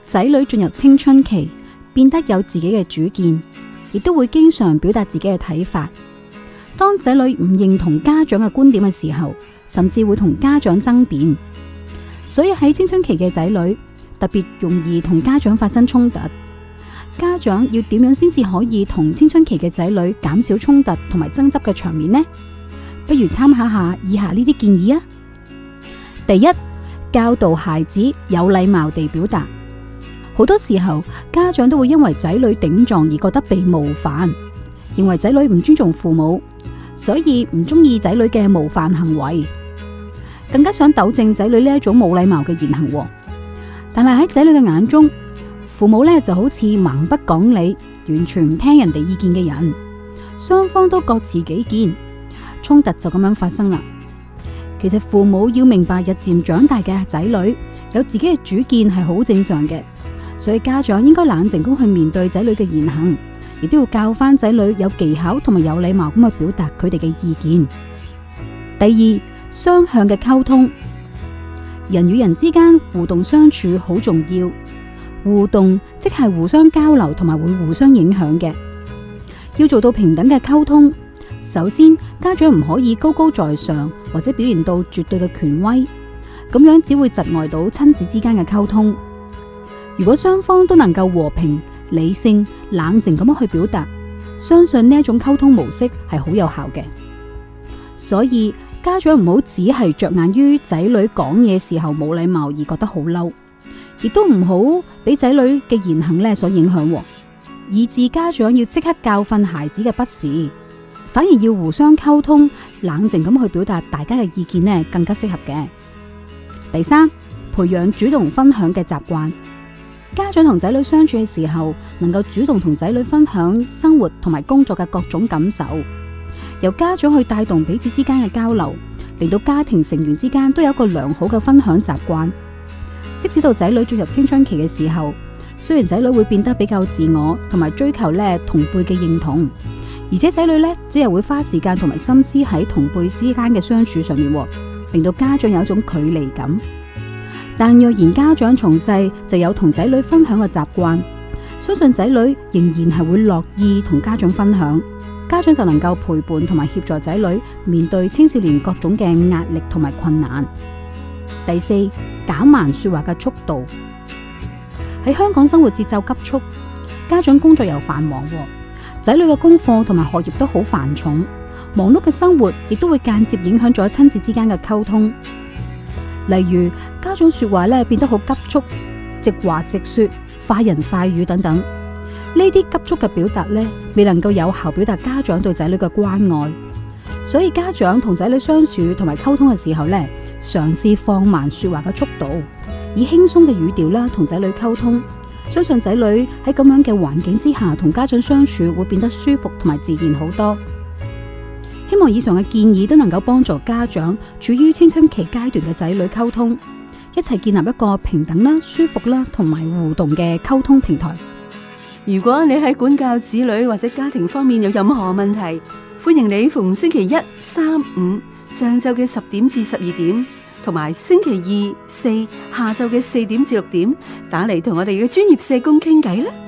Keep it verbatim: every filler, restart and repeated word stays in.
仔女進入青春期，變得有自己嘅主見，亦都會經常表達自己嘅睇法。當仔女唔認同家長嘅觀點嘅時候，甚至會同家長爭辯。所以喺青春期嘅仔女特別容易同家長發生衝突。家長要點樣先至可以同青春期嘅仔女減少衝突同埋爭執嘅場面呢？不如參考下以下呢啲建議啊。第一，教導孩子有禮貌地表達。好多時候家長都會因為仔女頂撞而覺得被冒犯，認為仔女唔尊重父母，所以唔中意仔女嘅冒犯行為，更加想糾正仔女呢一種冇禮貌嘅言行。但係喺仔女嘅眼中，父母呢就好似蠻不講理，完全唔聽人哋意見嘅人，雙方都各持己見，衝突就咁樣發生啦。其實父母要明白，日漸長大嘅仔女有自己嘅主見係好正常嘅，所以家長應該冷靜咁去面對仔女嘅言行，亦都要教翻仔女有技巧同埋有禮貌咁去表達佢哋嘅意見。第二，雙向嘅溝通，人與人之間互動相處好重要，互動即係互相交流同埋會互相影響嘅，要做到平等嘅溝通。首先，家長唔可以高高在上，或者表現到絕對嘅權威，咁樣只會窒礙到親子之間嘅溝通。如果雙方都能夠和平、理性、冷靜咁樣去表達，相信呢一種溝通模式係好有效嘅。所以家長唔好只係着眼於仔女講嘢時候冇禮貌而覺得好嬲，亦都唔好俾仔女嘅言行咧所影響，以致家長要即刻教訓孩子嘅不是。反而要互相溝通，冷靜咁去表達大家嘅意見呢，更加適合嘅。第三，培養主動分享嘅習慣。家長同仔女相處嘅時候，能夠主動同仔女分享生活同埋工作嘅各種感受，由家長去帶動彼此之間嘅交流，令到家庭成員之間都有一個良好嘅分享習慣。即使到仔女進入青春期嘅時候，雖然仔女會變得比較自我，同埋追求呢同輩嘅認同，而且仔女呢只係會花時間同埋心思喺同輩之間嘅相處上面，令到家長有一種距離感。但若然家長從細就有同仔女分享嘅習慣，相信仔女仍然係會樂意同家長分享，家長就能夠陪伴同埋協助仔女面對青少年各種嘅壓力同埋困難。第四，減慢說話嘅速度。喺香港生活節奏急速，家長工作又繁忙，仔女嘅功課同埋學業都好繁重，忙碌嘅生活亦都會間接影響咗親子之間嘅溝通。例如家長說話咧變得好急促，直話直說，快人快語等等，呢啲急促嘅表達咧未能夠有效表達家長對仔女嘅關愛。所以家長同仔女相處同埋溝通嘅時候咧，嘗試放慢說話嘅速度，以輕鬆嘅語調啦同仔女溝通。相信仔女喺咁樣嘅環境之下同家長相處會變得舒服同埋自然好多。希望以上嘅建議都能夠幫助家長處於青春期階段嘅仔女溝通，一齊建立一個平等啦、舒服啦同埋互動嘅溝通平台。 如果你喺管教子女或者家庭方面有任何問題，歡迎你逢星期一、三、五上晝嘅十點至十二點，同埋星期二、四下晝嘅四點至六點打嚟同我哋嘅專業社工傾偈啦。